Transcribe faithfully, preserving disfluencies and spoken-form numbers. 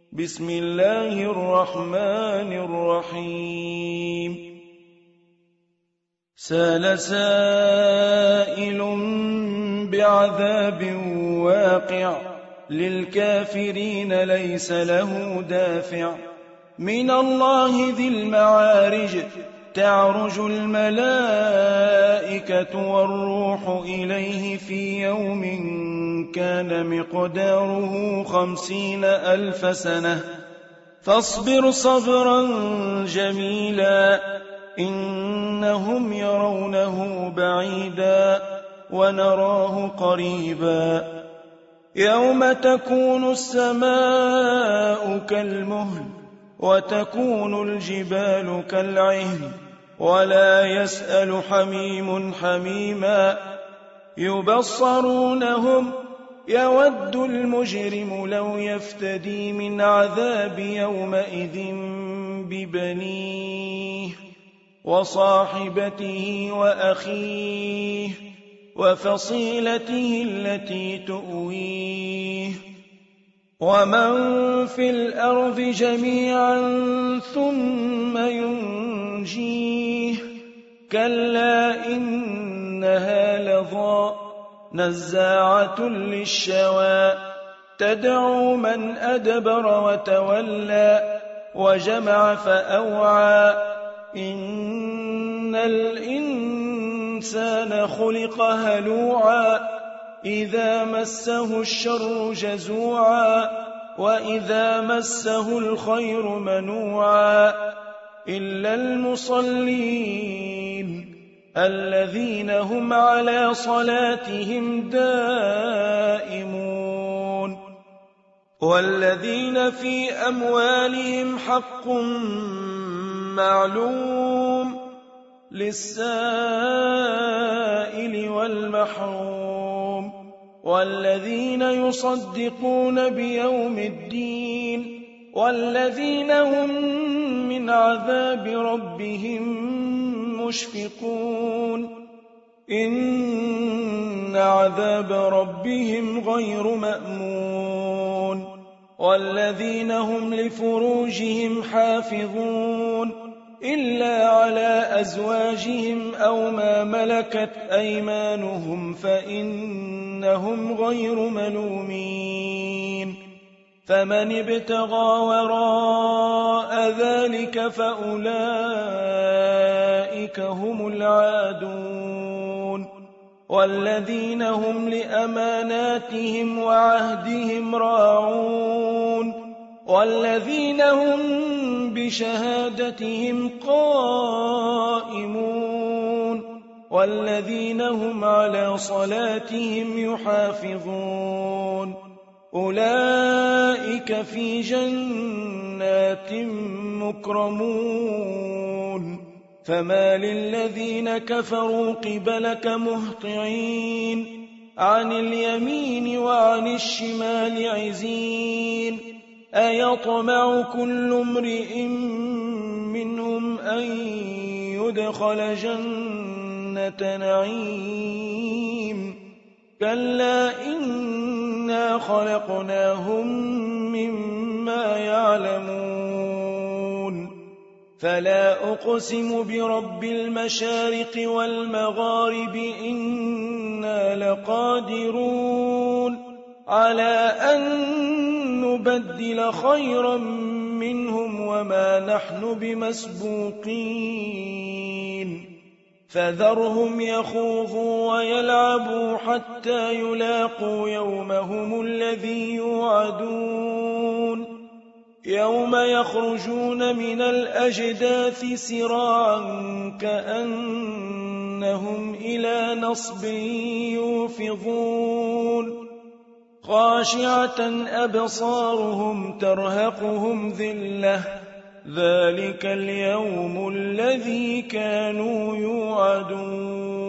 بسم الله الرحمن الرحيم سأل سائل بعذاب واقع للكافرين ليس له دافع من الله ذي المعارج تعرج الملائكة والروح إليه في يوم كان مقداره خمسين ألف سنة فاصبر صبرا جميلا إنهم يرونه بعيدا ونراه قريبا يوم تكون السماء كالمهل وتكون الجبال كالعهن ولا يسأل حميم حميما يبصرونهم يود المجرم لو يفتدي من عذاب يومئذ ببنيه وصاحبته وأخيه وفصيلته التي تؤويه ومن في الأرض جميعا ثم ينجيه كلا إنها لظى نزاعة للشوى تدعو من أدبر وتولى وجمع فأوعى إن الإنسان خلق هلوعا إذا مسه الشر جزوعا وإذا مسه الخير منوعا إلا المصلين الذين هم على صلاتهم دائمون والذين في أموالهم حق معلوم للسائل والمحروم والذين يصدقون بيوم الدين والذين هم من عذاب ربهم مشفقون إن عذاب ربهم غير مأمون والذين هم لفروجهم حافظون إلا على أزواجهم أو ما ملكت أيمانهم فإنهم غير ملومين فمن ابتغى وراء ذلك فأولئك هم العادون والذين هم لأماناتهم وعهدهم راعون والذين هم بشهادتهم قائمون والذين هم على صلاتهم يحافظون أولئك في جنات مكرمون فما للذين كفروا قبلك مهطعين عن اليمين وعن الشمال عزين أيطمع كل امرئ منهم أن يدخل جنة نعيم كلا إنا خلقناهم مما يعلمون فلا أقسم برب المشارق والمغارب إنا لقادرون على أن نبدل خيرا منهم وما نحن بمسبوقين فذرهم يخوضوا ويلعبوا حتى يلاقوا يومهم الذي يوعدون يوم يخرجون من الأجداث سراعا كأنهم إلى نصب يوفضون خاشعة أبصارهم ترهقهم ذلة ذلك اليوم الذي كانوا يوعدون